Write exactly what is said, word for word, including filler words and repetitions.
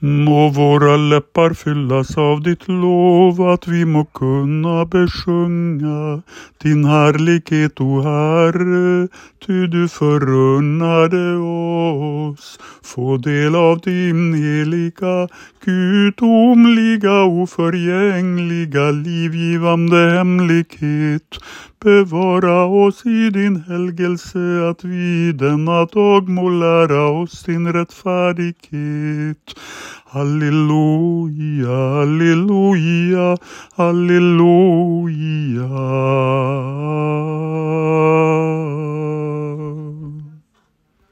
Må våra läppar fyllas av ditt lov, att vi må kunna besjunga din härlighet, o Herre, ty du förunnade oss få del av din heliga, gudomliga, oförgängliga, livgivande hemlighet. Bevara oss i din helgelse, att vi denna dag må lära oss din rättfärdighet. Halleluja, halleluja, halleluja.